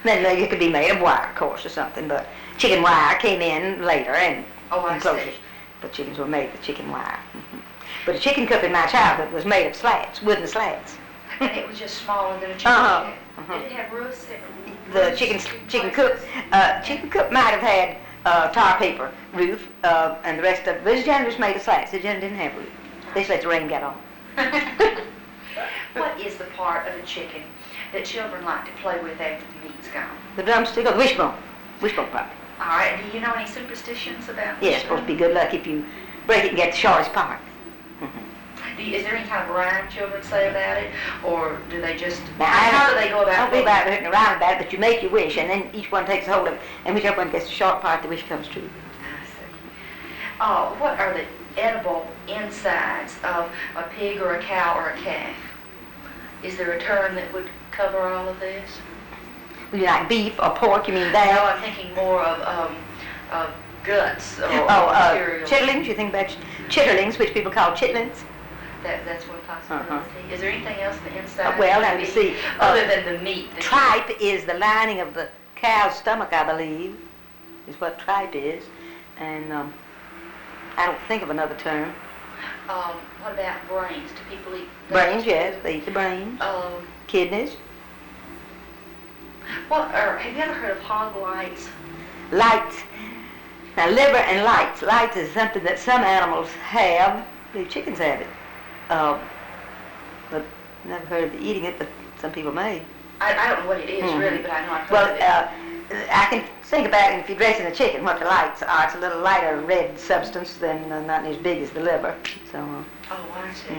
Then it could be made of wire, of course, or something, but chicken wire came in later and see. But chickens were made with chicken wire. But a chicken coop in my childhood was made of slats, wooden slats. And it was just smaller than a chicken coop. Did it have roofs? The chicken coop might have had tar paper roof, and the rest of it was generally made of slats. It generally didn't have roof. They just let the rain get on. What is the part of a chicken that children like to play with after the meat's gone? The drumstick or the wishbone. Wishbone part. All right. Do you know any superstitions about Yeah, it's supposed to be good luck if you break it and get the shortest part. Is there any kind of rhyme children say about it, or do they just? Now, how do they go about? Don't be about written around about it, but you make your wish, and then each one takes a hold of it, and whichever one gets the short part, the wish comes true. I see. What are the edible insides of a pig or a cow or a calf? Is there a term that would cover all of this? You like beef or pork? You mean that? No, I'm thinking more of guts or materials. Chitterlings. You think about chitterlings, which people call chitlins. That's one possibility. Is there anything else in the inside? Well, let me see. Other than the meat. Tripe is the lining of the cow's stomach, I believe, is what tripe is. And I don't think of another term. What about brains? Do people eat brains? Yes, they eat the brains. Kidneys. Have you ever heard of hog lights? Lights. Now, liver and lights. Lights is something that some animals have. The chickens have it. But never heard of eating it, but some people may. I don't know what it is really, but I know I've heard of it. I can think about it if you're dressing a chicken, what the lights are. It's a little lighter red substance than not as big as the liver. So. I see.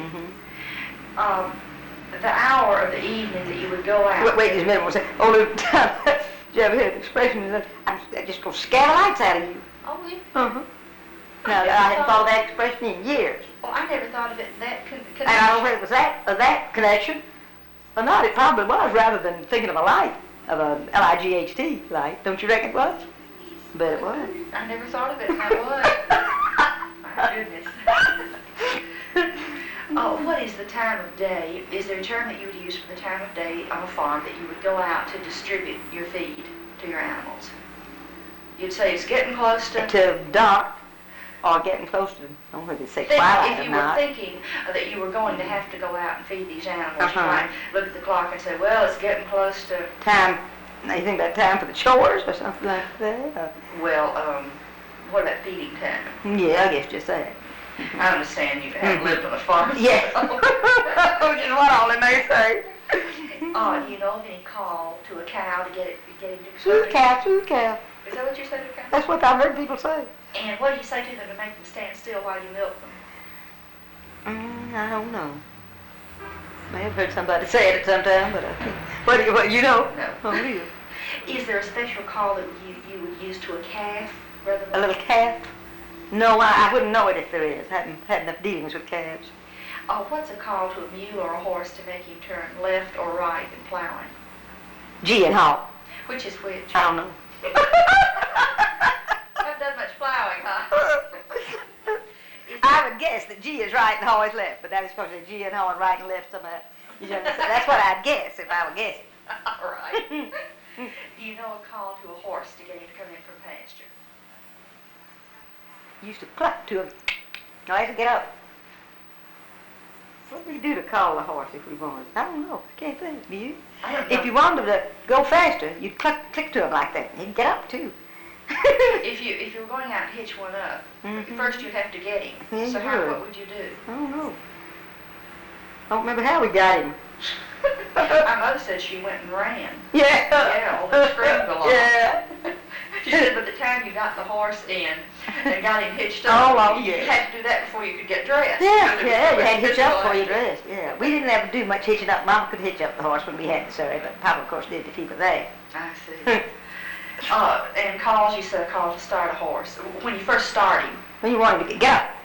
The hour of the evening that you would go out. Wait just a minute. We'll say, did you ever hear the expression that I'm just going to scare the lights out of you? Oh, yeah. Now, I hadn't thought of that expression in years. Well, I never thought of it that connection. And I don't know whether it was that connection or not. It probably was, rather than thinking of a light, of a L-I-G-H-T light. Don't you reckon it was? But it was. I never thought of it. I was. My goodness. What is the time of day? Is there a term that you would use for the time of day on a farm that you would go out to distribute your feed to your animals? You'd say it's getting close to dark, or getting close to, I don't know if it's say twilight if you or not. were thinking that you were going to have to go out and feed these animals, you might look at the clock and say, well, it's getting close to... Time, you think about time for the chores or something like that? Well, what about feeding time? Yeah, I guess just that. I understand you haven't lived on a farm. Yeah. Which is what all they may say. Do you know of any call to a cow to get it into Sweet cow. Is that what you say to a cow? That's what I've heard people say. And what do you say to them to make them stand still while you milk them? I don't know. May have heard somebody say it at some time, but what you know? No. Oh, you? Is there a special call that you would use to a calf rather than a little calf? No, I wouldn't know it if there is. I haven't had enough dealings with calves. What's a call to a mule or a horse to make him turn left or right in plowing? Gee and haw. Which is which? I don't know. Haven't done much plowing, huh? I would guess that G is right and haw is left, but that is because G and haw and right and left somehow. That's what I'd guess if I were guessing. All right. Do you know a call to a horse to get him to come in from pasture? Used to cluck to him. Now I have to get up. What would we do to call the horse if we wanted? I don't know. I can't think. Do you? I don't know. If you wanted him to go faster, you'd click to him like that. He'd get up too. If you were going out to hitch one up, first you'd have to get him. Yeah, so what would you do? I don't know. I don't remember how we got him. My mother said she went and ran. Yeah. Yeah, all the screamed along. Yeah. She said by the time you got the horse in and got him hitched up, you had to do that before you could get dressed. Yeah, you had to hitch up before you dressed. Yeah, we didn't ever do much hitching up. Mama could hitch up the horse when we had to, sorry, but Papa, of course, did to keep it there. I see. And calls, you said a call to start a horse. When you first start him. When you wanted to get up.